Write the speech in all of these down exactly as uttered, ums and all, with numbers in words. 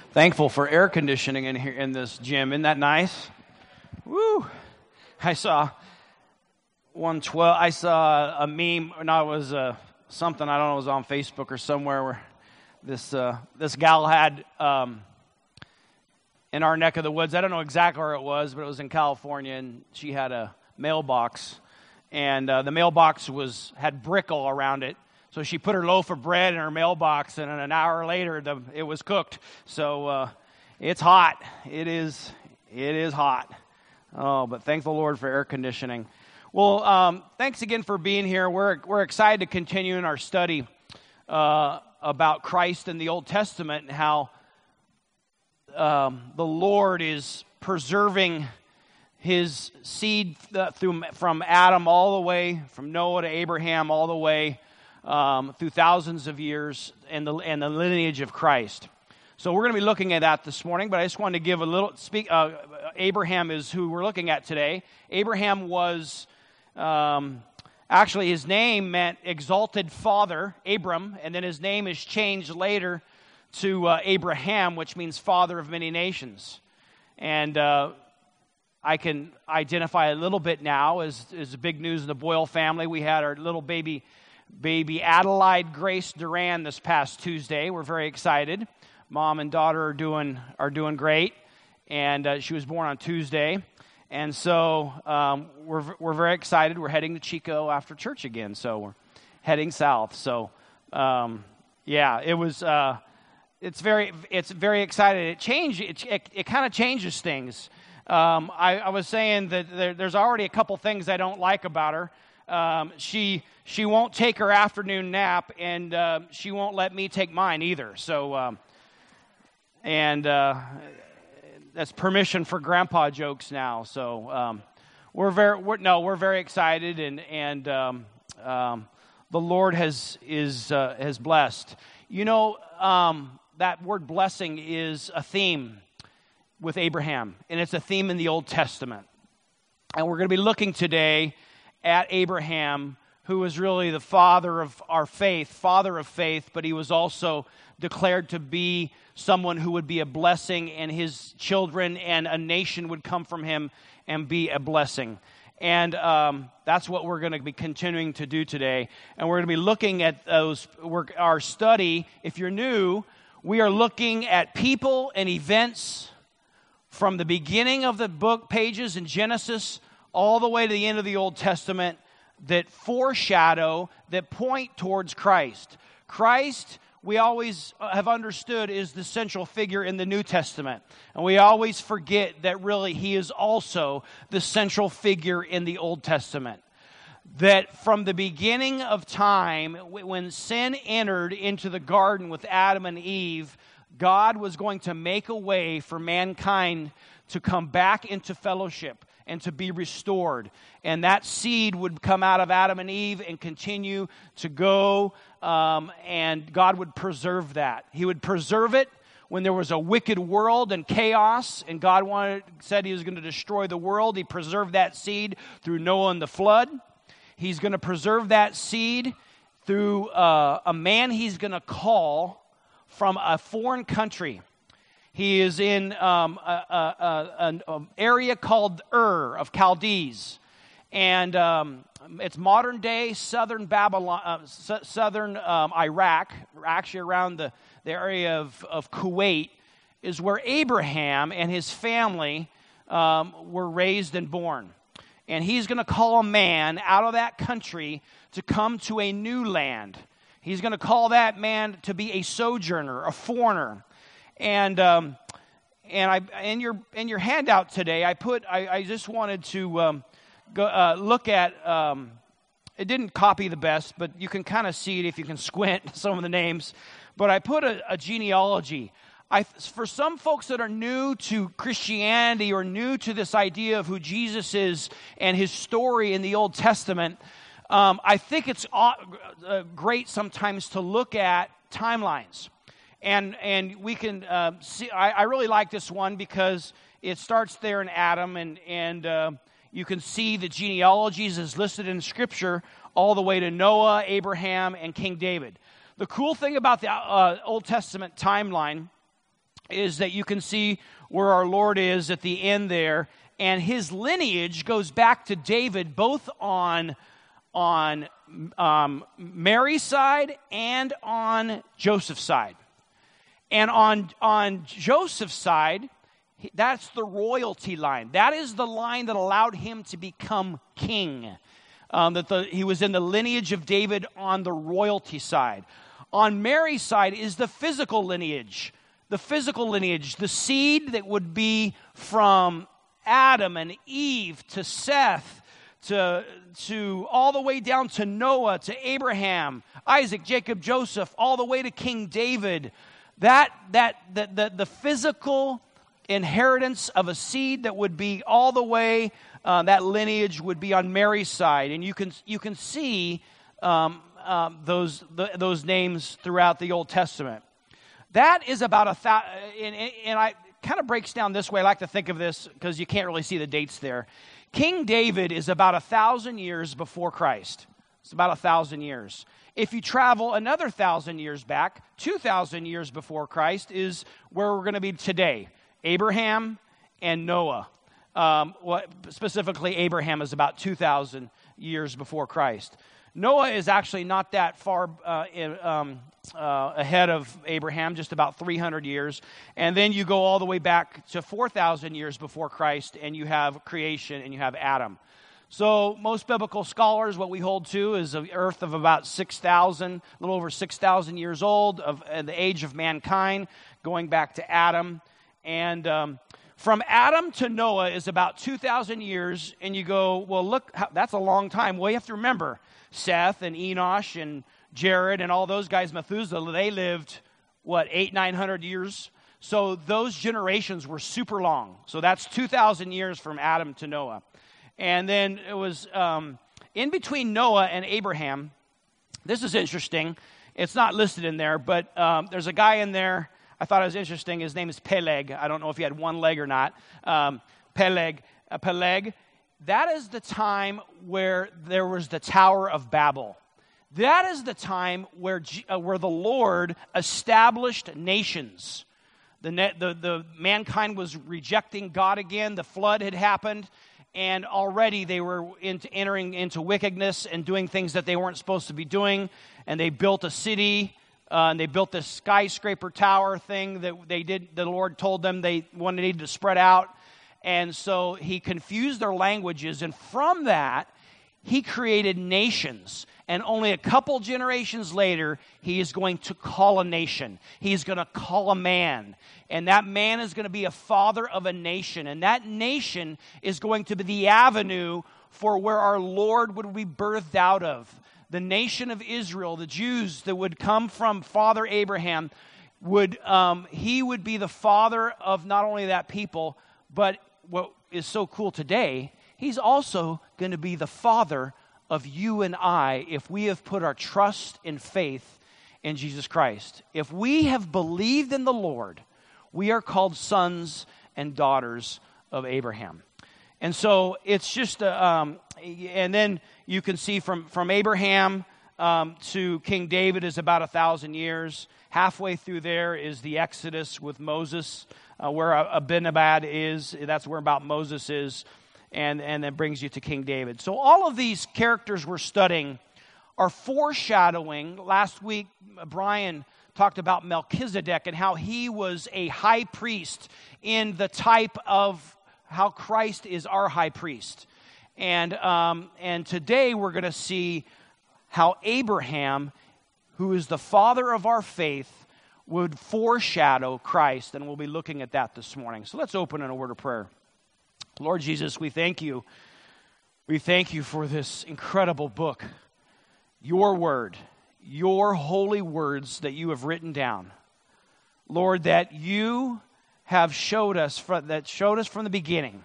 Thankful for air conditioning in here in this gym. Isn't that nice? Woo! I saw one twelve. I saw a meme. No, it was uh, something. I don't know. It was on Facebook or somewhere where this uh, this gal had um, in our neck of the woods. I don't know exactly where it was, but it was in California, and she had a mailbox, and uh, the mailbox was had brick all around it. So she put her loaf of bread in her mailbox, and an hour later, the, it was cooked. So uh, it's hot. It is. It is hot. Oh, but thank the Lord for air conditioning. Well, um, thanks again for being here. We're we're excited to continue in our study uh, about Christ in the Old Testament and how um, the Lord is preserving His seed th- through from Adam all the way, from Noah to Abraham, all the way. Um, through thousands of years and the and the lineage of Christ. So we're going to be looking at that this morning, but I just wanted to give a little speak. Uh, Abraham is who we're looking at today. Abraham was, um, actually his name meant exalted father, Abram, and then his name is changed later to uh, Abraham, which means father of many nations. And uh, I can identify a little bit now as, as big news in the Boyle family. We had our little baby Baby Adelaide Grace Duran this past Tuesday. We're very excited. Mom and daughter are doing are doing great, and uh, she was born on Tuesday, and so um, we're we're very excited. We're heading to Chico after church again, so we're heading south. So um, yeah, it was uh, it's very it's very exciting. It changed. It it, it kind of changes things. Um, I, I was saying that there, there's already a couple things I don't like about her. Um, she she won't take her afternoon nap, and uh, she won't let me take mine either. So, um, and uh, that's permission for grandpa jokes now. So um, we're very we're, no we're very excited, and and um, um, the Lord has is uh, has blessed. You know um, that word blessing is a theme with Abraham, and it's a theme in the Old Testament, and we're going to be looking today at Abraham, who was really the father of our faith, father of faith, but he was also declared to be someone who would be a blessing, and his children and a nation would come from him and be a blessing. And um, that's what we're going to be continuing to do today. And we're going to be looking at those, our study. If you're new, we are looking at people and events from the beginning of the book pages in Genesis all the way to the end of the Old Testament that foreshadow, that point towards Christ. Christ, we always have understood, is the central figure in the New Testament. And we always forget that really He is also the central figure in the Old Testament. That from the beginning of time, when sin entered into the garden with Adam and Eve, God was going to make a way for mankind to come back into fellowship and to be restored. And that seed would come out of Adam and Eve and continue to go, um, and God would preserve that. He would preserve it when there was a wicked world and chaos, and God wanted, said He was going to destroy the world. He preserved that seed through Noah and the flood. He's going to preserve that seed through uh, a man He's going to call from a foreign country. He is in um, a, a, a, an um, area called Ur of Chaldees, and um, it's modern day southern Babylon, uh, s- southern um, Iraq, actually around the, the area of, of Kuwait, is where Abraham and his family um, were raised and born. And He's going to call a man out of that country to come to a new land. He's going to call that man to be a sojourner, a foreigner. And um, and I in your in your handout today, I put I, I just wanted to um, go uh, look at. Um, it didn't copy the best, but you can kind of see it if you can squint some of the names. But I put a, a genealogy. I for some folks that are new to Christianity or new to this idea of who Jesus is and His story in the Old Testament, um, I think it's uh, great sometimes to look at timelines. And and we can uh, see. I, I really like this one because it starts there in Adam, and and uh, you can see the genealogies as listed in Scripture all the way to Noah, Abraham, and King David. The cool thing about the uh, Old Testament timeline is that you can see where our Lord is at the end there, and his lineage goes back to David, both on, on um, Mary's side and on Joseph's side. And on, on Joseph's side, that's the royalty line. That is the line that allowed him to become king. Um, that the, he was in the lineage of David on the royalty side. On Mary's side is the physical lineage. The physical lineage, the seed that would be from Adam and Eve to Seth, to, to all the way down to Noah, to Abraham, Isaac, Jacob, Joseph, all the way to King David. That, that, the, the, the physical inheritance of a seed that would be all the way, uh, that lineage would be on Mary's side. And you can, you can see um, um, those, the, those names throughout the Old Testament. That is about a thousand, and, and I kind of breaks down this way. I like to think of this because you can't really see the dates there. King David is about a thousand years before Christ. It's about a thousand years. If you travel another thousand years back, two thousand years before Christ is where we're going to be today. Abraham and Noah. Um, what, specifically, Abraham is about two thousand years before Christ. Noah is actually not that far uh, in, um, uh, ahead of Abraham, just about three hundred years. And then you go all the way back to four thousand years before Christ, and you have creation, and you have Adam. So most biblical scholars, what we hold to is an earth of about six thousand, a little over six thousand years old, of uh, the age of mankind, going back to Adam. And um, from Adam to Noah is about two thousand years, and you go, well, look, that's a long time. Well, you have to remember, Seth and Enosh and Jared and all those guys, Methuselah, they lived, what, eight, nine hundred years? So those generations were super long. So that's two thousand years from Adam to Noah. And then it was um, in between Noah and Abraham. This is interesting. It's not listed in there, but um, there's a guy in there. I thought it was interesting. His name is Peleg. I don't know if he had one leg or not. Um, Peleg. Uh, Peleg. That is the time where there was the Tower of Babel. That is the time where G- uh, where the Lord established nations. The, ne- the the mankind was rejecting God again. The flood had happened, and already they were into, entering into wickedness and doing things that they weren't supposed to be doing. And they built a city. Uh, and they built this skyscraper tower thing that they did. The Lord told them they wanted needed to spread out. And so he confused their languages. And from that, he created nations. And only a couple generations later, he is going to call a nation. He's going to call a man. And that man is going to be a father of a nation. And that nation is going to be the avenue for where our Lord would be birthed out of. The nation of Israel, the Jews that would come from Father Abraham, would um, he would be the father of not only that people, but what is so cool today, he's also going to be the father of you and I if we have put our trust and faith in Jesus Christ. If we have believed in the Lord, we are called sons and daughters of Abraham. And so it's just, a, um, and then you can see from, from Abraham um, to King David is about a thousand years. Halfway through there is the Exodus with Moses, uh, where Abinadab is. That's where about Moses is, and, and then brings you to King David. So all of these characters we're studying are foreshadowing. Last week, Brian talked about Melchizedek and how he was a high priest in the type of how Christ is our high priest. And um, and today we're going to see how Abraham, who is the father of our faith, would foreshadow Christ. And we'll be looking at that this morning. So let's open in a word of prayer. Lord Jesus, we thank you. We thank you for this incredible book, your word, your holy words that you have written down. Lord, that you have showed us, from, that showed us from the beginning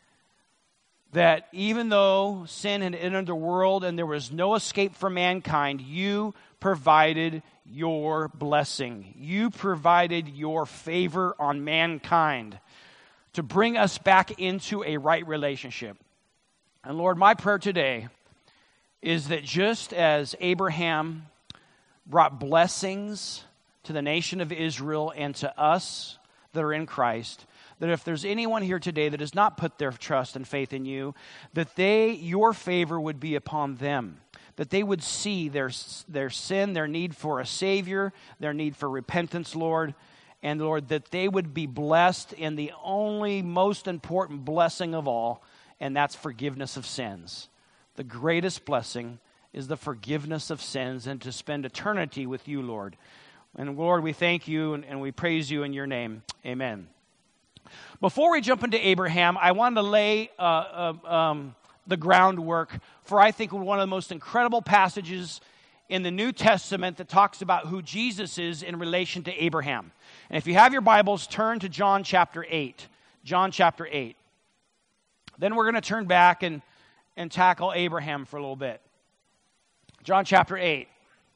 that even though sin had entered the world and there was no escape for mankind, you provided your blessing. You provided your favor on mankind to bring us back into a right relationship. And Lord, my prayer today is that just as Abraham brought blessings to the nation of Israel and to us, that are in Christ, that if there's anyone here today that has not put their trust and faith in you, that they, your favor would be upon them, that they would see their, their sin, their need for a Savior, their need for repentance, Lord, and Lord, that they would be blessed in the only most important blessing of all, and that's forgiveness of sins. The greatest blessing is the forgiveness of sins and to spend eternity with you, Lord. And Lord, we thank you and, and we praise you in your name. Amen. Before we jump into Abraham, I wanted to lay uh, uh, um, the groundwork for, I think, one of the most incredible passages in the New Testament that talks about who Jesus is in relation to Abraham. And if you have your Bibles, turn to John chapter eight. John chapter eight. Then we're going to turn back and, and tackle Abraham for a little bit. John chapter eight.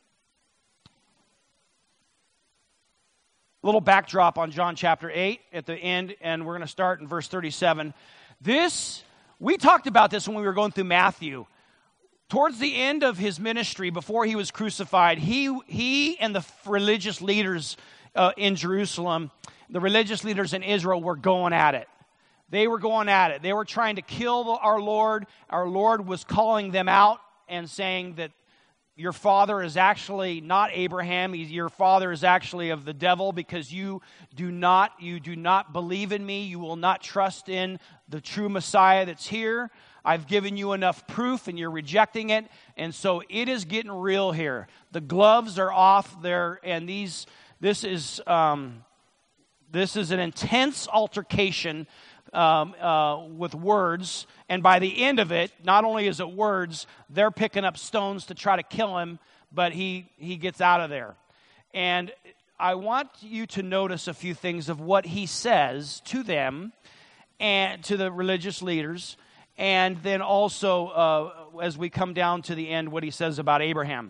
A little backdrop on John chapter eight at the end, and we're going to start in verse thirty-seven. This, we talked about this when we were going through Matthew. Towards the end of his ministry, before he was crucified, he, he and the religious leaders uh, in Jerusalem, the religious leaders in Israel were going at it. They were going at it. They were trying to kill our Lord. Our Lord was calling them out and saying that your father is actually not Abraham. Your father is actually of the devil, because you do not, you do not believe in me. You will not trust in the true Messiah that's here. I've given you enough proof and you're rejecting it. And so it is getting real here. The gloves are off there, and these this is um, this is an intense altercation um, uh, with words. And by the end of it, not only is it words, they're picking up stones to try to kill him, but he, he gets out of there. And I want you to notice a few things of what he says to them and to the religious leaders, and then also, uh, as we come down to the end, what he says about Abraham.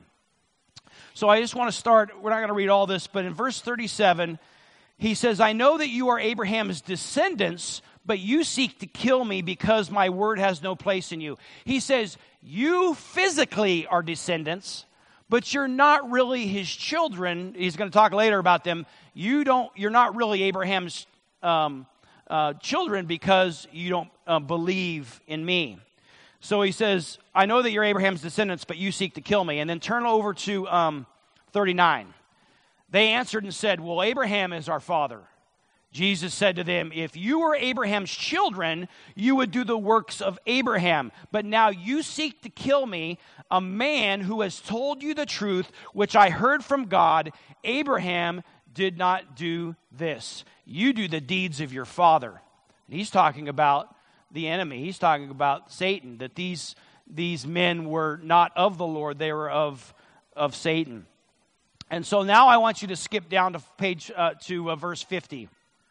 So I just want to start, we're not going to read all this, but in verse thirty-seven, he says, I know that you are Abraham's descendants, but you seek to kill me because my word has no place in you. He says, you physically are descendants, but you're not really his children. He's going to talk later about them. You don't, you're not really Abraham's um, uh, children because you don't uh, believe in me. So he says, I know that you're Abraham's descendants, but you seek to kill me. And then turn over to um, thirty-nine. They answered and said, well, Abraham is our father. Jesus said to them, if you were Abraham's children, you would do the works of Abraham. But now you seek to kill me, a man who has told you the truth, which I heard from God. Abraham did not do this. You do the deeds of your father. And he's talking about the enemy. He's talking about Satan, that these, these men were not of the Lord. They were of, of Satan. And so now I want you to skip down to page uh, to uh, verse fifty.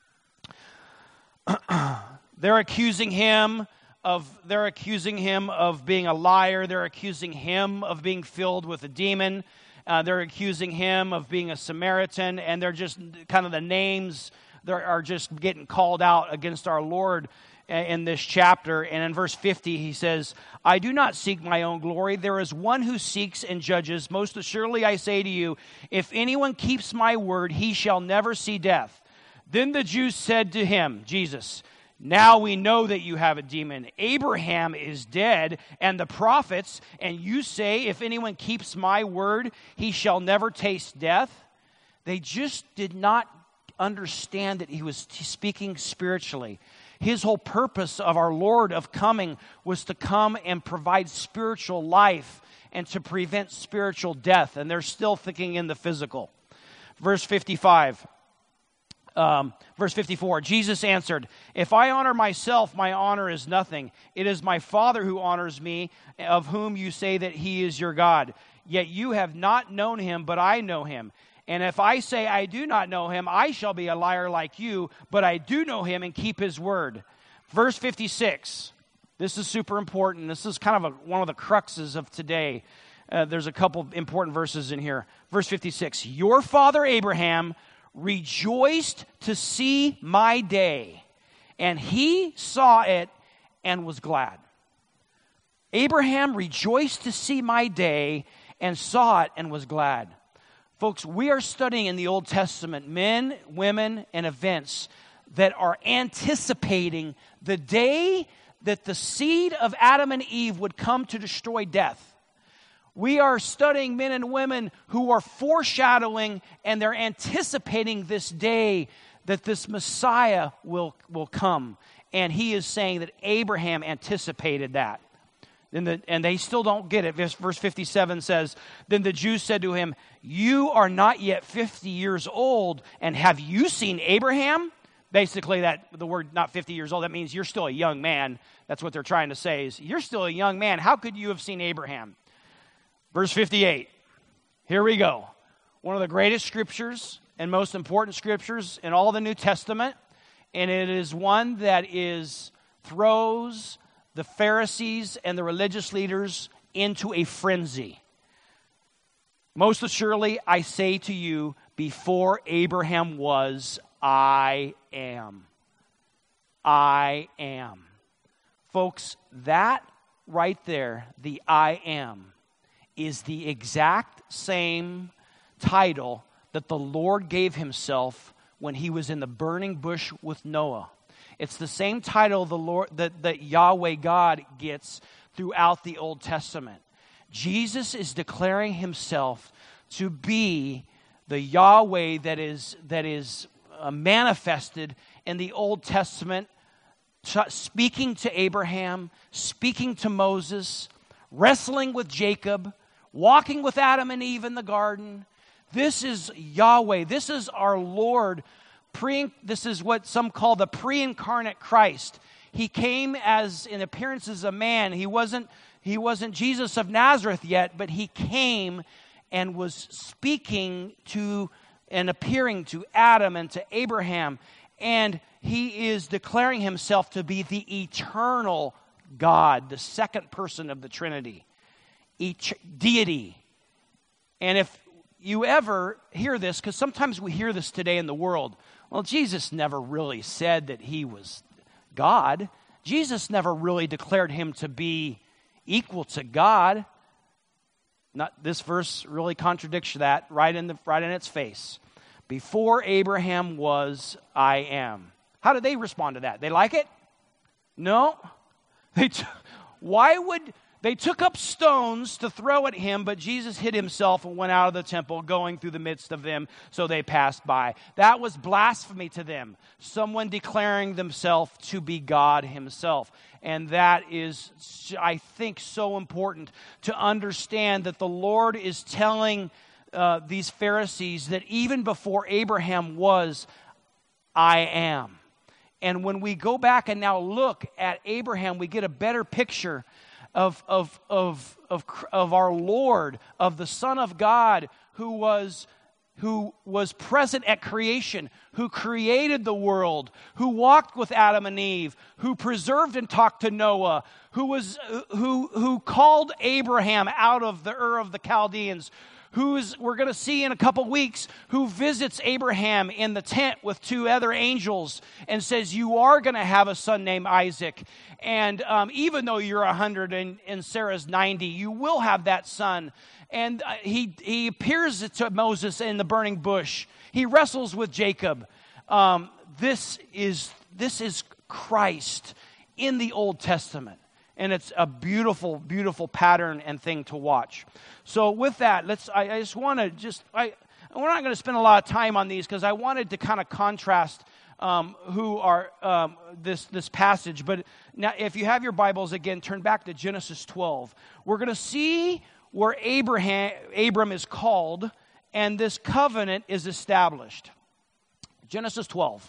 They're accusing him of they're accusing him of being a liar. They're accusing him of being filled with a demon. Uh, they're accusing him of being a Samaritan, and they're just kind of the names that are just getting called out against our Lord in this chapter. And in verse fifty, he says, I do not seek my own glory. There is one who seeks and judges. Most assuredly I say to you, if anyone keeps my word, he shall never see death. Then the Jews said to him, Jesus, now we know that you have a demon. Abraham is dead, and the prophets, and you say, if anyone keeps my word, he shall never taste death. They just did not understand that he was speaking spiritually. His whole purpose of our Lord of coming was to come and provide spiritual life and to prevent spiritual death. And they're still thinking in the physical. Verse fifty-five. Um, verse fifty-four, Jesus answered, if I honor myself, my honor is nothing. It is my Father who honors me, of whom you say that he is your God. Yet you have not known him, but I know him. And if I say I do not know him, I shall be a liar like you, but I do know him and keep his word. Verse fifty-six, this is super important. This is kind of a, one of the cruxes of today. Uh, there's a couple important verses in here. Verse fifty-six, your father Abraham rejoiced to see my day, and he saw it and was glad. Abraham rejoiced to see my day and saw it and was glad. Folks, we are studying in the Old Testament men, women, and events that are anticipating the day that the seed of Adam and Eve would come to destroy death. We are studying men and women who are foreshadowing and they're anticipating this day that this Messiah will, will come. And he is saying that Abraham anticipated that. And, the, and they still don't get it. Verse, verse fifty-seven says, then the Jews said to him, you are not yet fifty years old, and have you seen Abraham? Basically, that the word not fifty years old, that means you're still a young man. That's what they're trying to say is, you're still a young man. How could you have seen Abraham? Verse fifty-eight, here we go. One of the greatest scriptures and most important scriptures in all the New Testament, and it is one that is throws the Pharisees and the religious leaders into a frenzy. Most assuredly, I say to you, before Abraham was, I am. I am. Folks, that right there, the I am, is the exact same title that the Lord gave himself when he was in the burning bush with Noah. It's the same title the Lord that, that Yahweh God gets throughout the Old Testament. Jesus is declaring himself to be the Yahweh that is that is uh, manifested in the Old Testament, t- speaking to Abraham, speaking to Moses, wrestling with Jacob, walking with Adam and Eve in the garden. This is Yahweh. This is our Lord. Pre, this is what some call the pre-incarnate Christ. He came as in appearance as a man. He wasn't, he wasn't Jesus of Nazareth yet, but he came and was speaking to and appearing to Adam and to Abraham. And he is declaring himself to be the eternal God, the second person of the Trinity, each deity. And if you ever hear this, because sometimes we hear this today in the world, well, Jesus never really said that he was God. Jesus never really declared him to be equal to God. Not, this verse really contradicts that right in the right in its face. Before Abraham was, I am. How did they respond to that? They like it? No. They t- why would they took up stones to throw at him, but Jesus hid himself and went out of the temple, going through the midst of them, so they passed by. That was blasphemy to them. Someone declaring themselves to be God himself. And that is, I think, so important to understand that the Lord is telling uh, these Pharisees that even before Abraham was, I am. And when we go back and now look at Abraham, we get a better picture Of, of, of, of, of our Lord, of the Son of God who was, who was present at creation, who created the world, who walked with Adam and Eve, who preserved and talked to Noah, who, was, who, who called Abraham out of the Ur of the Chaldeans, who's, we're going to see in a couple weeks, who visits Abraham in the tent with two other angels and says, you are going to have a son named Isaac. And um, even though you're one hundred and, and Sarah's ninety, you will have that son. And uh, he, he appears to Moses in the burning bush. He wrestles with Jacob. Um, this is, this is Christ in the Old Testament. And it's a beautiful, beautiful pattern and thing to watch. So with that, let's. I, I just want to just. I we're not going to spend a lot of time on these because I wanted to kind of contrast um, who are um, this this passage. But now, if you have your Bibles again, turn back to Genesis twelve. We're going to see where Abraham Abram is called, and this covenant is established. Genesis twelve.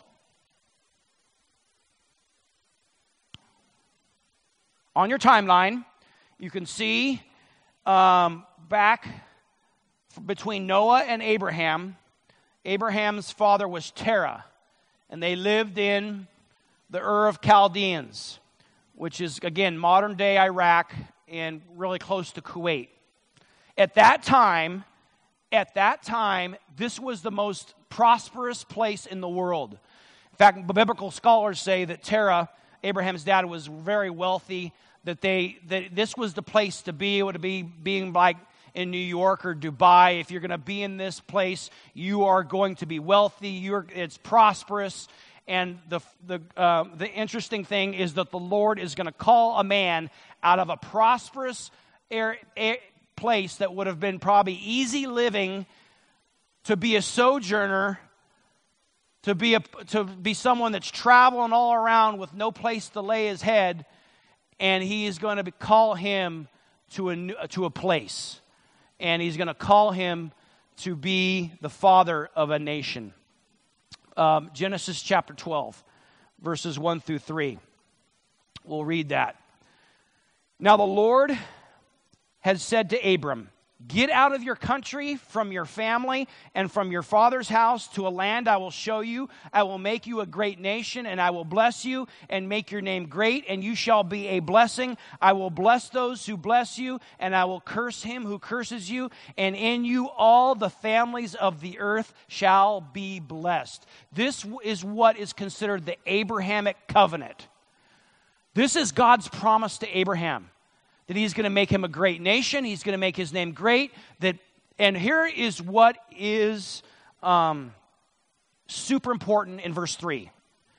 On your timeline, you can see um, back between Noah and Abraham. Abraham's father was Terah, and they lived in the Ur of Chaldeans, which is, again, modern-day Iraq and really close to Kuwait. At that time, at that time, this was the most prosperous place in the world. In fact, biblical scholars say that Terah, Abraham's dad, was very wealthy. That they that this was the place to be. It would be being like in New York or Dubai. If you're going to be in this place, you are going to be wealthy. You're it's prosperous, and the the uh, the interesting thing is that the Lord is going to call a man out of a prosperous air, air, place that would have been probably easy living to be a sojourner, to be a to be someone that's traveling all around with no place to lay his head, and he is going to be, call him to a new, to a place, and he's going to call him to be the father of a nation. Um, Genesis chapter twelve, verses one through three. We'll read that. Now the Lord had said to Abram, "Get out of your country, from your family, and from your father's house to a land I will show you. I will make you a great nation, and I will bless you and make your name great, and you shall be a blessing. I will bless those who bless you, and I will curse him who curses you, and in you all the families of the earth shall be blessed." This is what is considered the Abrahamic covenant. This is God's promise to Abraham, that he's going to make him a great nation. He's going to make his name great. That, and here is what is um, super important in verse three.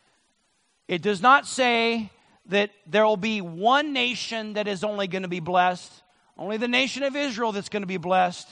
It does not say that there will be one nation that is only going to be blessed, only the nation of Israel that's going to be blessed.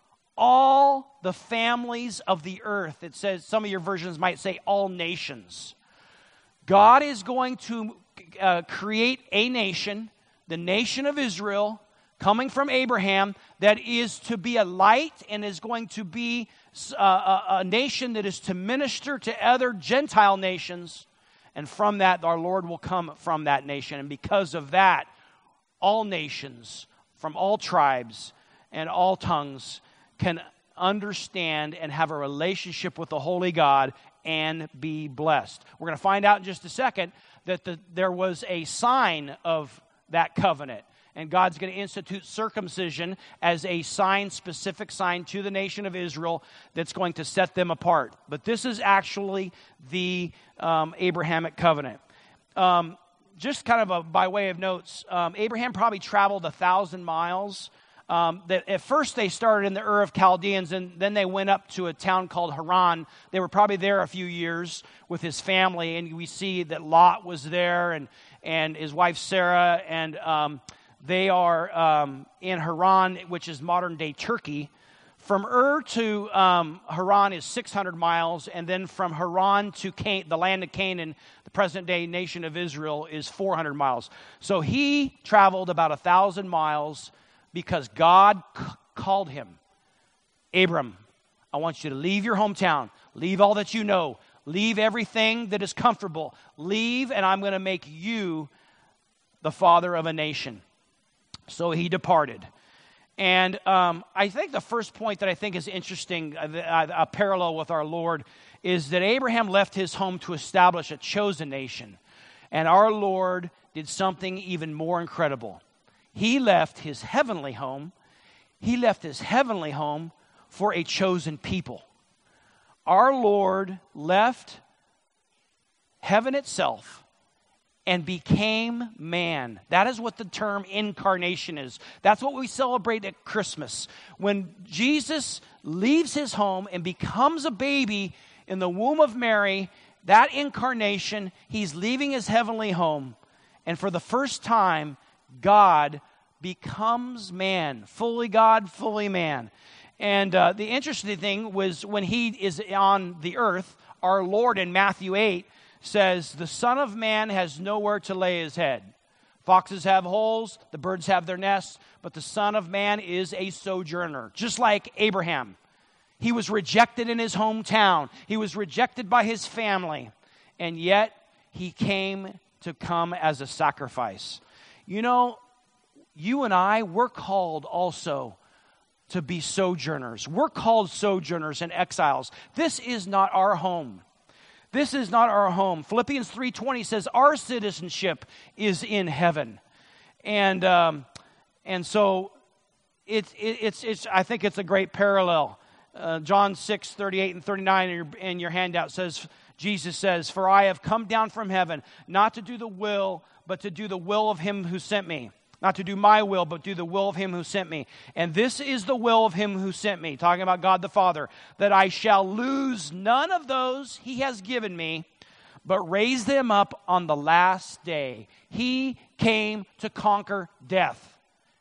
All the families of the earth. It says, some of your versions might say all nations. God is going to uh, create a nation, the nation of Israel, coming from Abraham, that is to be a light and is going to be a, a, a nation that is to minister to other Gentile nations. And from that, our Lord will come from that nation. And because of that, all nations from all tribes and all tongues can understand and have a relationship with the Holy God and be blessed. We're going to find out in just a second that the, there was a sign of that covenant. And God's going to institute circumcision as a sign, specific sign to the nation of Israel that's going to set them apart. But this is actually the um, Abrahamic covenant. Um, just kind of a, by way of notes, um, Abraham probably traveled a thousand miles. Um, that at first they started in the Ur of Chaldeans, and then they went up to a town called Haran. They were probably there a few years with his family, and we see that Lot was there, and and his wife Sarah, and um, they are um, in Haran, which is modern-day Turkey. From Ur to um, Haran is six hundred miles, and then from Haran to Can- the land of Canaan, the present-day nation of Israel, is four hundred miles. So he traveled about one thousand miles because God c- called him. Abram, I want you to leave your hometown, leave all that you know, leave everything that is comfortable, leave, and I'm going to make you the father of a nation. So he departed. And um, I think the first point that I think is interesting, a, a parallel with our Lord, is that Abraham left his home to establish a chosen nation. And our Lord did something even more incredible. He left his heavenly home. He left his heavenly home for a chosen people. Our Lord left heaven itself and became man. That is what the term incarnation is. That's what we celebrate at Christmas. When Jesus leaves his home and becomes a baby in the womb of Mary, that incarnation, he's leaving his heavenly home. And for the first time, God becomes man. Fully God, fully man. And uh, the interesting thing was when he is on the earth, our Lord in Matthew eight says, the Son of Man has nowhere to lay his head. Foxes have holes, the birds have their nests, but the Son of Man is a sojourner, just like Abraham. He was rejected in his hometown. He was rejected by his family, and yet he came to come as a sacrifice. You know, you and I, we're called also to be sojourners. We're called sojourners and exiles. This is not our home. This is not our home. Philippians three twenty says our citizenship is in heaven. And um, and so it's it, it's it's I think it's a great parallel. Uh, John six thirty-eight and thirty-nine in your, in your handout says, Jesus says, "For I have come down from heaven, not to do the will, but to do the will of him who sent me." Not to do my will, but do the will of him who sent me. And this is the will of him who sent me, talking about God the Father, that I shall lose none of those he has given me, but raised them up on the last day. He came to conquer death.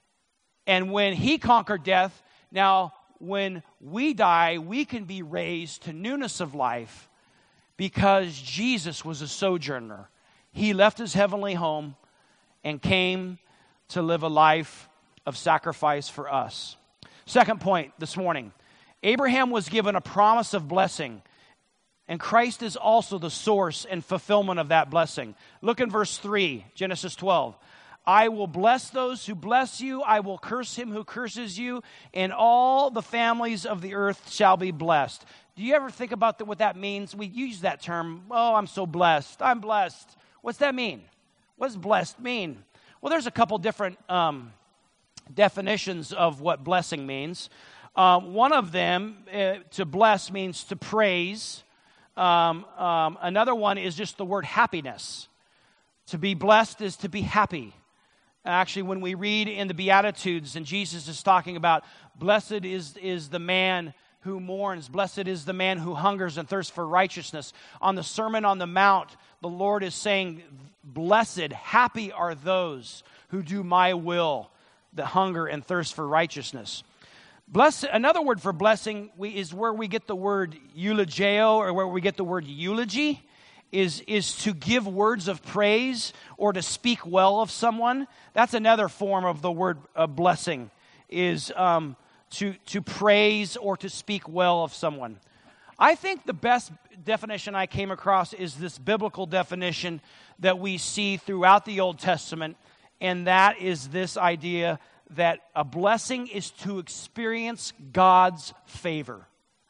And when he conquered death, now when we die, we can be raised to newness of life because Jesus was a sojourner. He left his heavenly home and came to live a life of sacrifice for us. Second point this morning, Abraham was given a promise of blessing, and Christ is also the source and fulfillment of that blessing. Look in verse three, Genesis twelve. I will bless those who bless you. I will curse him who curses you, and all the families of the earth shall be blessed. Do you ever think about the, what that means? We use that term, oh, I'm so blessed. I'm blessed. What's that mean? What does blessed mean? Well, there's a couple different um, definitions of what blessing means. Um, one of them, uh, to bless, means to praise. Um, um, another one is just the word happiness. To be blessed is to be happy. Actually, when we read in the Beatitudes, and Jesus is talking about, blessed is, is the man who mourns, blessed is the man who hungers and thirsts for righteousness. On the Sermon on the Mount, the Lord is saying, blessed, happy are those who do my will, that hunger and thirst for righteousness. Bless, another word for blessing we, is where we get the word eulogio, or where we get the word eulogy, is, is to give words of praise or to speak well of someone. That's another form of the word uh, blessing, is um, to, to praise or to speak well of someone. I think the best definition I came across is this biblical definition that we see throughout the Old Testament, and that is this idea that a blessing is to experience God's favor.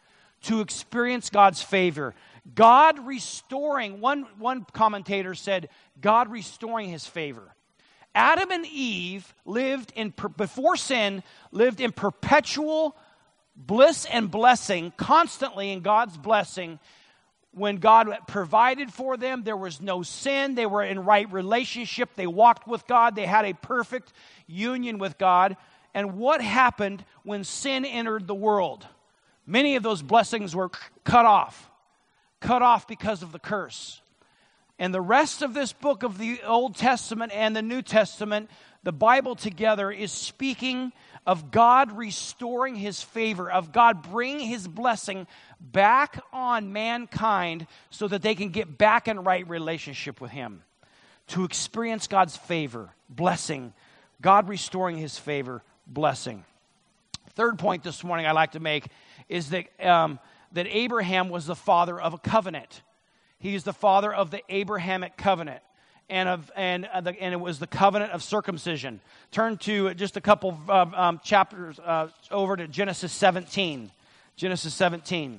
To experience God's favor. God restoring, one, one commentator said, God restoring his favor. Adam and Eve lived in, before sin, lived in perpetual bliss and blessing, constantly in God's blessing. When God provided for them, there was no sin. They were in right relationship. They walked with God. They had a perfect union with God. And what happened when sin entered the world? Many of those blessings were cut off. Cut off because of the curse. And the rest of this book of the Old Testament and the New Testament, the Bible together, is speaking of God restoring his favor, of God bringing his blessing back on mankind so that they can get back in right relationship with him. To experience God's favor, blessing, God restoring his favor, blessing. Third point this morning I'd like to make is that, um, that Abraham was the father of a covenant. He is the father of the Abrahamic covenant. And of and uh, the, and it was the covenant of circumcision. Turn to just a couple of um, chapters uh, over to Genesis seventeen. Genesis seventeen.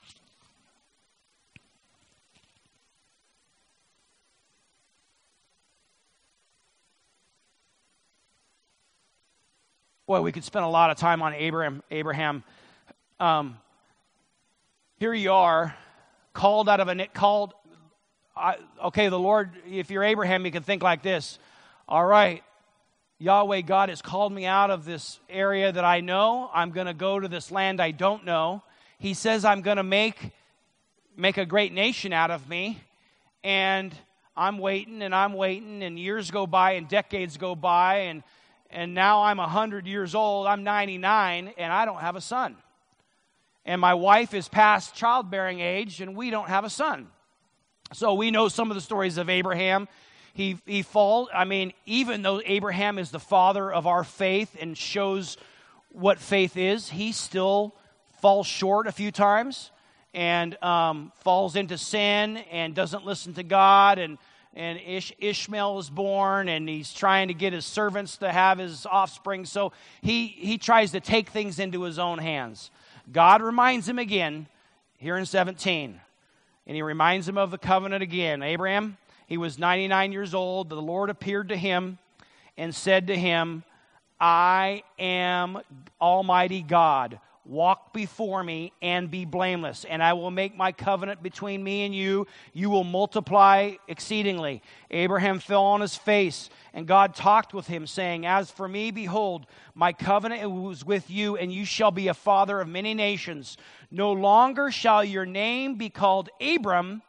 Boy, we could spend a lot of time on Abraham. Abraham. Um, here you are, called out of a called. I, okay, the Lord, if you're Abraham, you can think like this. All right, Yahweh God has called me out of this area that I know. I'm going to go to this land I don't know. He says I'm going to make, make a great nation out of me. And I'm waiting and I'm waiting, and years go by and decades go by, and, and now I'm one hundred years old. I'm ninety-nine, and I don't have a son. And my wife is past childbearing age, and we don't have a son. So we know some of the stories of Abraham. He he fall. I mean, even though Abraham is the father of our faith and shows what faith is, he still falls short a few times and um, falls into sin and doesn't listen to God. And and Ish, Ishmael is born, and he's trying to get his servants to have his offspring. So he he tries to take things into his own hands. God reminds him again here in seventeen. And he reminds him of the covenant again. Abraham, he was ninety-nine years old. The Lord appeared to him and said to him, I am Almighty God. Walk before me and be blameless, and I will make my covenant between me and you. You will multiply exceedingly. Abraham fell on his face, and God talked with him, saying, As for me, behold, my covenant was with you, and you shall be a father of many nations. No longer shall your name be called Abram,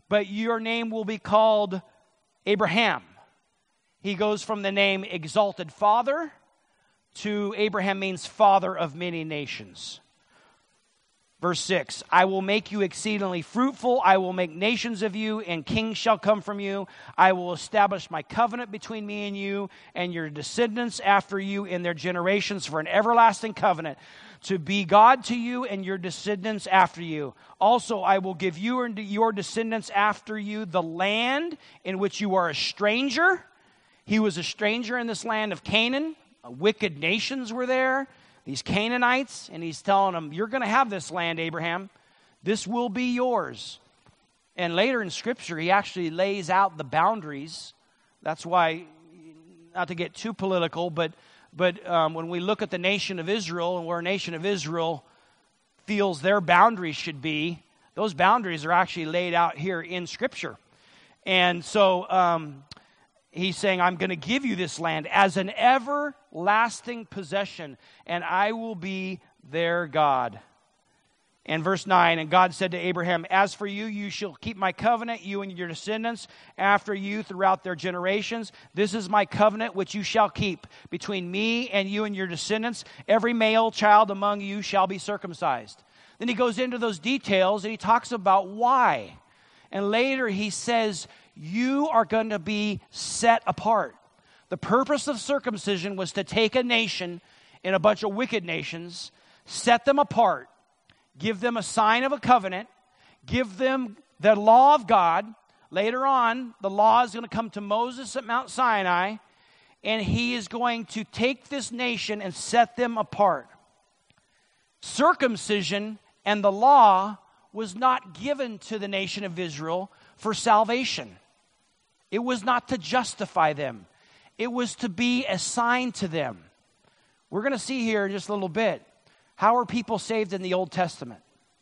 but your name will be called Abraham. He goes from the name Exalted Father to Abraham means father of many nations. Verse six, I will make you exceedingly fruitful. I will make nations of you, and kings shall come from you. I will establish my covenant between me and you and your descendants after you in their generations for an everlasting covenant, to be God to you and your descendants after you. Also, I will give you and your descendants after you the land in which you are a stranger. He was a stranger in this land of Canaan. Wicked nations were there. These Canaanites, and he's telling them, you're going to have this land, Abraham. This will be yours. And later in Scripture, he actually lays out the boundaries. That's why, not to get too political, but but um, when we look at the nation of Israel and where a nation of Israel feels their boundaries should be, those boundaries are actually laid out here in Scripture. And so um, he's saying, I'm going to give you this land as an everlasting possession, and I will be their God. And verse nine, and God said to Abraham, as for you, you shall keep my covenant, you and your descendants after you throughout their generations. This is my covenant which you shall keep between me and you and your descendants. Every male child among you shall be circumcised. Then he goes into those details and he talks about why. And later he says, you are going to be set apart. The purpose of circumcision was to take a nation in a bunch of wicked nations, set them apart, give them a sign of a covenant, give them the law of God. Later on, the law is going to come to Moses at Mount Sinai, and he is going to take this nation and set them apart. Circumcision and the law was not given to the nation of Israel for salvation. It was not to justify them. It was to be a sign to them. We're going to see here in just a little bit, how are people saved in the Old Testament?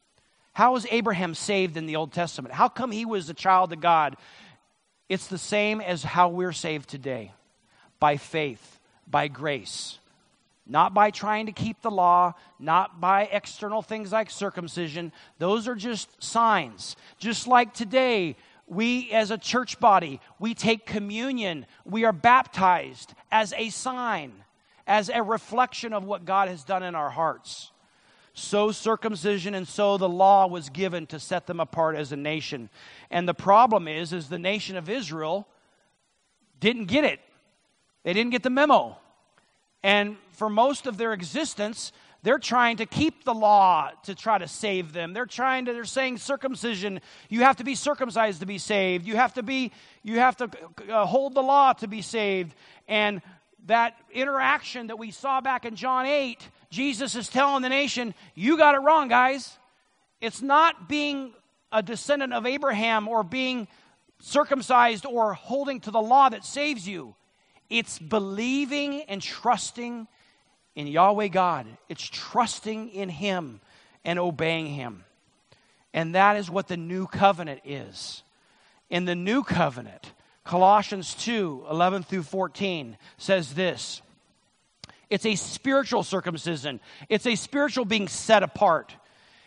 How was Abraham saved in the Old Testament? How come he was a child of God? It's the same as how we're saved today. By faith, by grace. Not by trying to keep the law, not by external things like circumcision. Those are just signs. Just like today, we as a church body, we take communion. We are baptized as a sign, as a reflection of what God has done in our hearts. So circumcision and so the law was given to set them apart as a nation. And the problem is, is the nation of Israel didn't get it. They didn't get the memo. And for most of their existence, they're trying to keep the law to try to save them. They're trying to, they're saying circumcision, you have to be circumcised to be saved. You have to be, you have to uh, hold the law to be saved. And that interaction that we saw back in John eight, Jesus is telling the nation, you got it wrong, guys. It's not being a descendant of Abraham or being circumcised or holding to the law that saves you. It's believing and trusting in Yahweh God. It's trusting in Him and obeying Him. And that is what the new covenant is. In the new covenant, Colossians two, eleven through fourteen says this. It's a spiritual circumcision. It's a spiritual being set apart.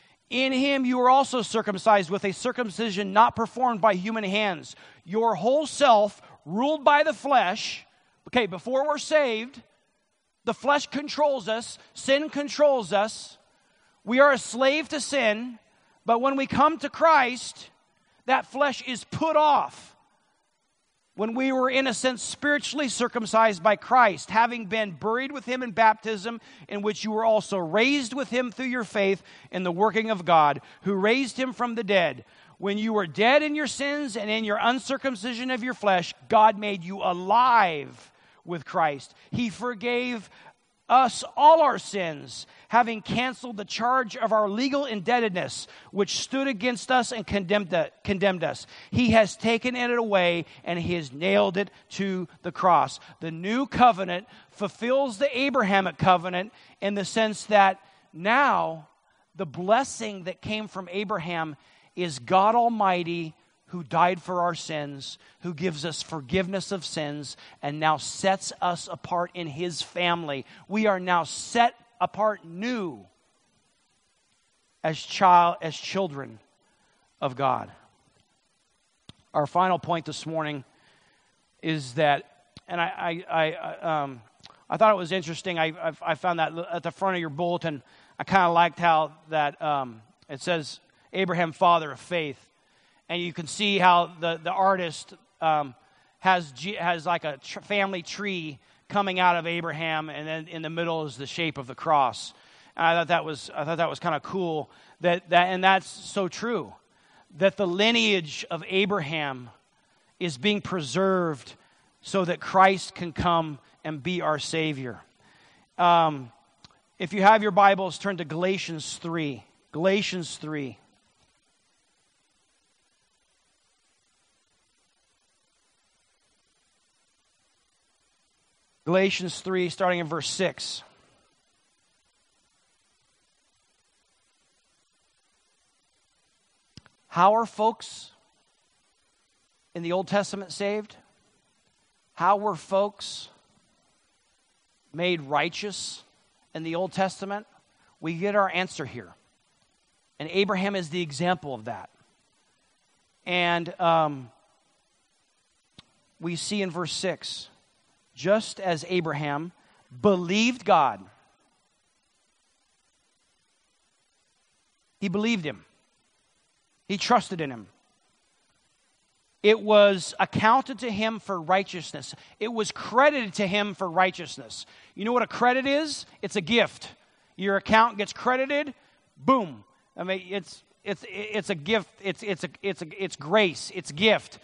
In Him you are also circumcised with a circumcision not performed by human hands. Your whole self, ruled by the flesh. Okay, before we're saved, the flesh controls us. Sin controls us. We are a slave to sin. But when we come to Christ, that flesh is put off. When we were, in a sense, spiritually circumcised by Christ, having been buried with Him in baptism, in which you were also raised with Him through your faith in the working of God, who raised Him from the dead. When you were dead in your sins and in your uncircumcision of your flesh, God made you alive with Christ. He forgave us all our sins, having canceled the charge of our legal indebtedness, which stood against us and condemned, condemned us. He has taken it away, and He has nailed it to the cross. The new covenant fulfills the Abrahamic covenant in the sense that now the blessing that came from Abraham is God Almighty, who died for our sins, who gives us forgiveness of sins, and now sets us apart in His family. We are now set apart new as child, as children of God. our final point this morning is that, and I, I, I, um, I thought it was interesting. I, I, I found that at the front of your bulletin. I kind of liked how that um, it says Abraham, father of faith, and you can see how the the artist um, has has like a tr- family tree coming out of Abraham, and then in the middle is the shape of the cross. And I thought that was I thought that was kind of cool. That that and that's so true. That the lineage of Abraham is being preserved so that Christ can come and be our Savior. Um, if you have your Bibles, turn to Galatians three. Galatians three. Galatians three, starting in verse six. How are folks in the Old Testament saved? How were folks made righteous in the Old Testament? We get our answer here. And Abraham is the example of that. And um, we see in verse six, just as Abraham believed God, he believed him. He trusted in him. It was accounted to him for righteousness. It was credited to him for righteousness. You know what a credit is? It's a gift. Your account gets credited, boom. I mean, it's it's it's a gift. It's it's a it's a it's grace. It's gift.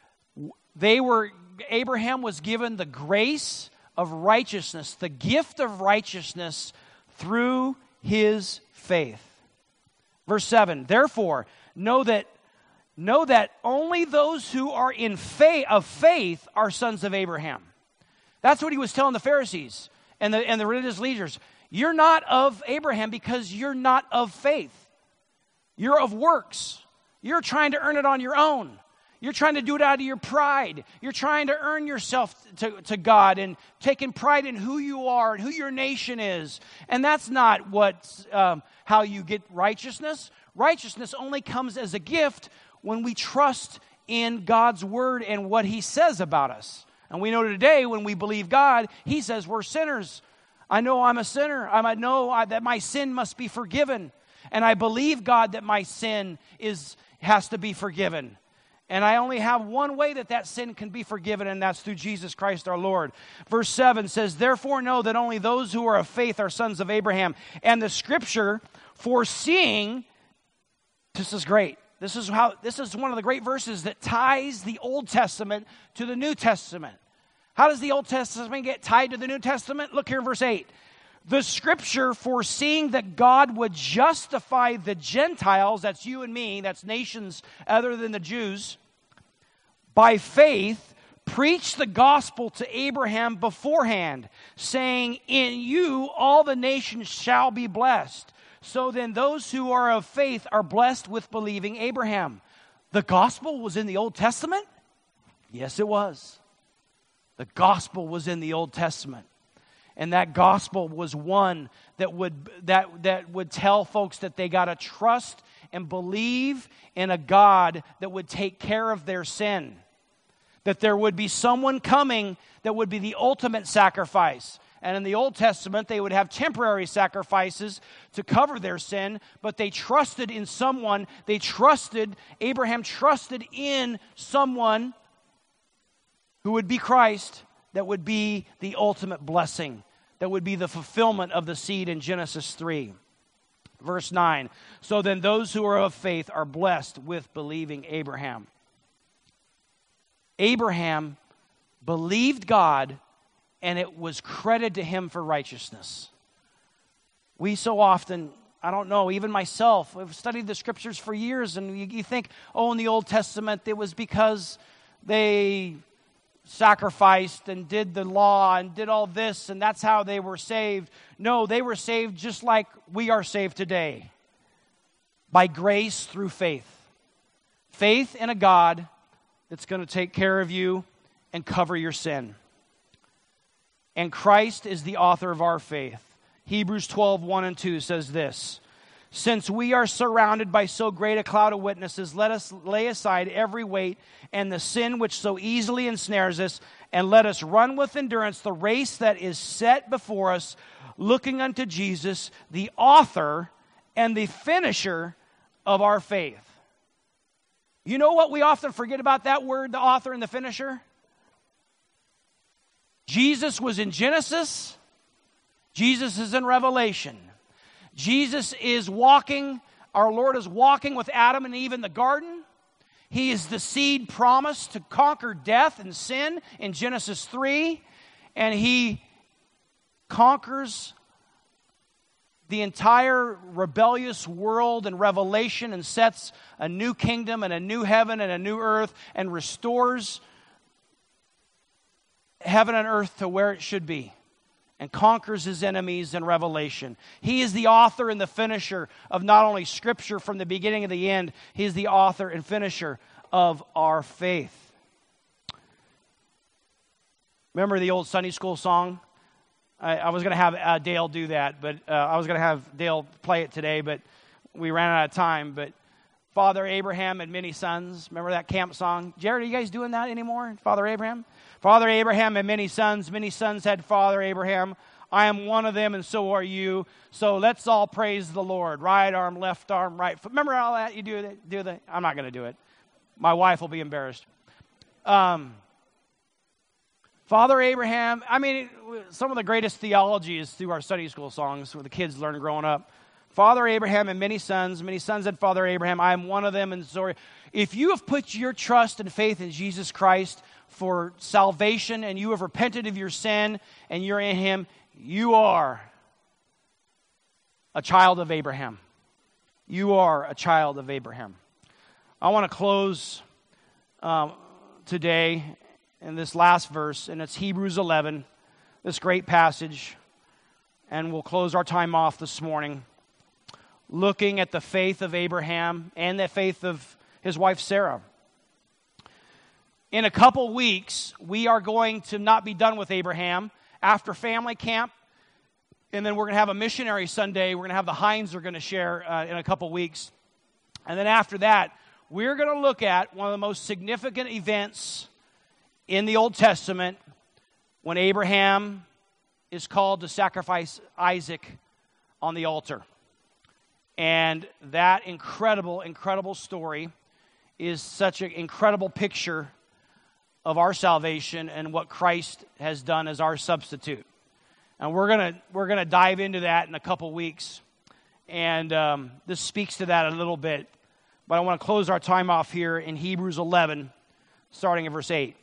They were Abraham was given the grace of righteousness, the gift of righteousness through his faith. Verse seven. Therefore, know that know that only those who are in faith of faith are sons of Abraham. That's what he was telling the Pharisees and the and the religious leaders. You're not of Abraham because you're not of faith. You're of works. You're trying to earn it on your own. You're trying to do it out of your pride. You're trying to earn yourself to, to God and taking pride in who you are and who your nation is. And that's not what um, how you get righteousness. Righteousness only comes as a gift when we trust in God's word and what he says about us. And we know today when we believe God, he says we're sinners. I know I'm a sinner. I know I, that my sin must be forgiven. And I believe, God, that my sin is has to be forgiven. And I only have one way that that sin can be forgiven, and that's through Jesus Christ our Lord. Verse seven says, therefore know that only those who are of faith are sons of Abraham. And the scripture, foreseeing, this is great. This is how. This is one of the great verses that ties the Old Testament to the New Testament. How does the Old Testament get tied to the New Testament? Look here in verse eight. The scripture foreseeing that God would justify the Gentiles, that's you and me, that's nations other than the Jews, by faith, preached the gospel to Abraham beforehand, saying, in you all the nations shall be blessed. So then those who are of faith are blessed with believing Abraham. The gospel was in the Old Testament? Yes, it was. The gospel was in the Old Testament. And that gospel was one that would that that would tell folks that they got to trust and believe in a God that would take care of their sin. That there would be someone coming that would be the ultimate sacrifice. And in the Old Testament, they would have temporary sacrifices to cover their sin, but they trusted in someone. They trusted, Abraham trusted in someone who would be Christ, that would be the ultimate blessing, that would be the fulfillment of the seed in Genesis three. Verse nine, so then those who are of faith are blessed with believing Abraham. Abraham believed God, and it was credited to him for righteousness. We so often, I don't know, even myself, I've studied the scriptures for years, and you, you think, oh, in the Old Testament, it was because they sacrificed and did the law and did all this, and that's how they were saved. No, they were saved just like we are saved today, by grace through faith. Faith in a God that's going to take care of you and cover your sin. And Christ is the author of our faith. Hebrews twelve, one and two says this, Since we are surrounded by so great a cloud of witnesses, let us lay aside every weight and the sin which so easily ensnares us, and let us run with endurance the race that is set before us, looking unto Jesus, the author and the finisher of our faith. You know what we often forget about that word, the author and the finisher? Jesus was in Genesis. Jesus is in Revelation. Jesus is walking, our Lord is walking with Adam and Eve in the garden. He is the seed promised to conquer death and sin in Genesis three. And he conquers the entire rebellious world in Revelation and sets a new kingdom and a new heaven and a new earth and restores heaven and earth to where it should be, and conquers his enemies in Revelation. He is the author and the finisher of not only Scripture from the beginning to the end, he is the author and finisher of our faith. Remember the old Sunday school song? I, I was going to have uh, Dale do that, but uh, I was going to have Dale play it today, but we ran out of time. But Father Abraham had many sons. Remember that camp song? Jared, are you guys doing that anymore? Father Abraham? Father Abraham had many sons. Many sons had Father Abraham. I am one of them, and so are you. So let's all praise the Lord. Right arm, left arm, right foot. Remember all that? You do that? Do that? I'm not going to do it. My wife will be embarrassed. Um, Father Abraham. I mean, it, some of the greatest theology is through our Sunday school songs where the kids learn growing up. Father Abraham had many sons. Many sons had Father Abraham. I am one of them, and so if you have put your trust and faith in Jesus Christ for salvation, and you have repented of your sin, and you're in him, you are a child of Abraham. You are a child of Abraham. I want to close um, today in this last verse, and it's Hebrews eleven, this great passage, and we'll close our time off this morning looking at the faith of Abraham and the faith of his wife Sarah. In a couple weeks, we are going to not be done with Abraham. After family camp, and then we're going to have a missionary Sunday. We're going to have the Hines are going to share uh, in a couple weeks. And then after that, we're going to look at one of the most significant events in the Old Testament when Abraham is called to sacrifice Isaac on the altar. And that incredible, incredible story is such an incredible picture of our salvation and what Christ has done as our substitute. And we're gonna we're gonna dive into that in a couple weeks, and um, this speaks to that a little bit. But I want to close our time off here in Hebrews eleven, starting in verse eight.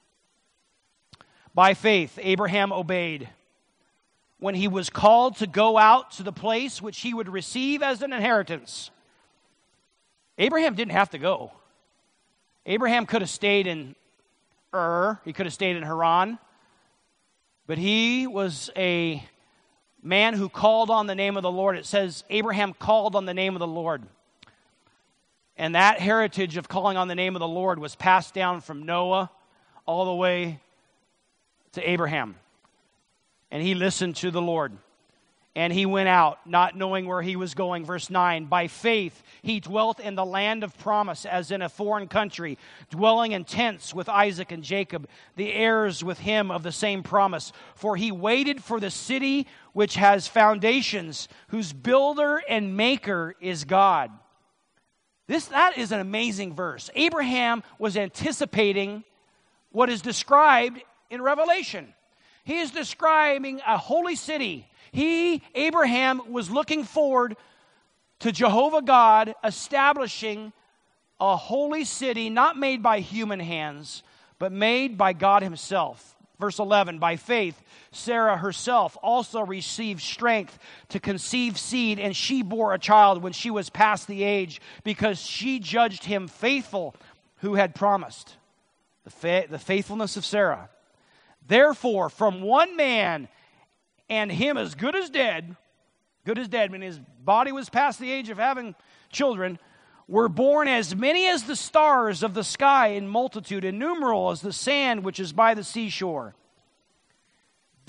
By faith, Abraham obeyed when he was called to go out to the place which he would receive as an inheritance. Abraham didn't have to go. Abraham could have stayed in Ur, he could have stayed in Haran, but he was a man who called on the name of the Lord. It says Abraham called on the name of the Lord. And that heritage of calling on the name of the Lord was passed down from Noah all the way to Abraham. And he listened to the Lord. And he went out, not knowing where he was going. Verse nine, by faith he dwelt in the land of promise as in a foreign country, dwelling in tents with Isaac and Jacob, the heirs with him of the same promise. For he waited for the city which has foundations, whose builder and maker is God. This, that is an amazing verse. Abraham was anticipating what is described in Revelation. He is describing a holy city. He, Abraham, was looking forward to Jehovah God establishing a holy city not made by human hands, but made by God himself. Verse eleven, by faith, Sarah herself also received strength to conceive seed, and she bore a child when she was past the age, because she judged him faithful who had promised. The, fa- the faithfulness of Sarah. Therefore, from one man, and him as good as dead, good as dead, when his body was past the age of having children, were born as many as the stars of the sky in multitude, innumerable as the sand which is by the seashore.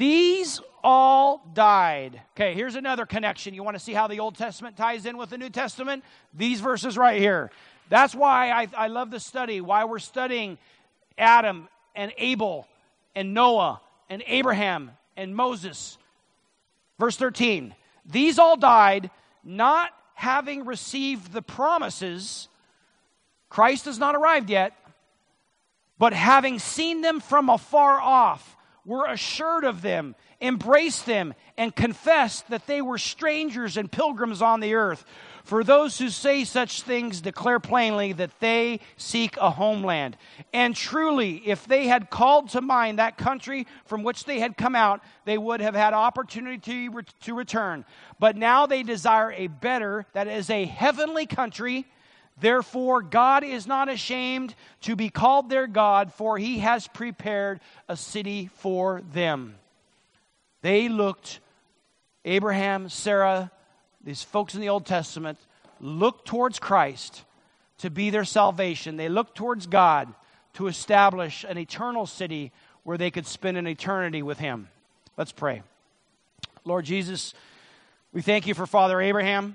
These all died. Okay, here's another connection. You want to see how the Old Testament ties in with the New Testament? These verses right here. That's why I, I love this study, why we're studying Adam and Abel and Noah and Abraham and Moses. Verse thirteen, these all died, not having received the promises. Christ has not arrived yet, but having seen them from afar off, were assured of them, embraced them, and confessed that they were strangers and pilgrims on the earth. For those who say such things declare plainly that they seek a homeland. And truly, if they had called to mind that country from which they had come out, they would have had opportunity to, to return. But now they desire a better, that is a heavenly country. Therefore, God is not ashamed to be called their God, for he has prepared a city for them. They looked, Abraham, Sarah, these folks in the Old Testament, looked towards Christ to be their salvation. They looked towards God to establish an eternal city where they could spend an eternity with him. Let's pray. Lord Jesus, we thank you for Father Abraham.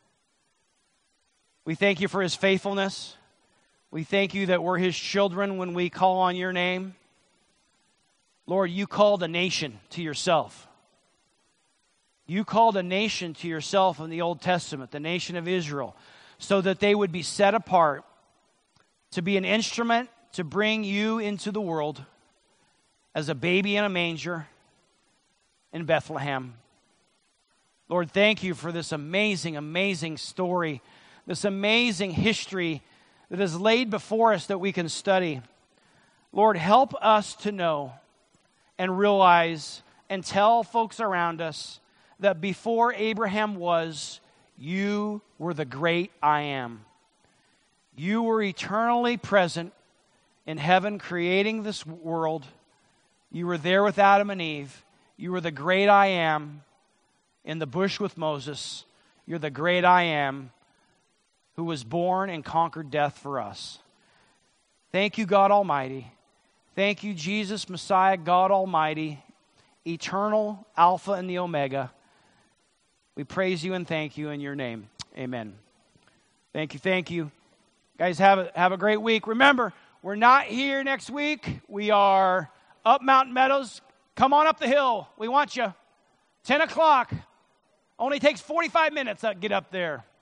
We thank you for his faithfulness. We thank you that we're his children when we call on your name. Lord, you called a nation to yourself. You called a nation to yourself in the Old Testament, the nation of Israel, so that they would be set apart to be an instrument to bring you into the world as a baby in a manger in Bethlehem. Lord, thank you for this amazing, amazing story, this amazing history that is laid before us that we can study. Lord, help us to know and realize and tell folks around us that before Abraham was, you were the great I am. You were eternally present in heaven creating this world. You were there with Adam and Eve. You were the great I am in the bush with Moses. You're the great I am who was born and conquered death for us. Thank you, God Almighty. Thank you, Jesus, Messiah, God Almighty, eternal Alpha and the Omega. We praise you and thank you in your name. Amen. Thank you, thank you. Guys, have a, have a great week. Remember, we're not here next week. We are up Mountain Meadows. Come on up the hill. We want you. ten o'clock. Only takes forty-five minutes to get up there.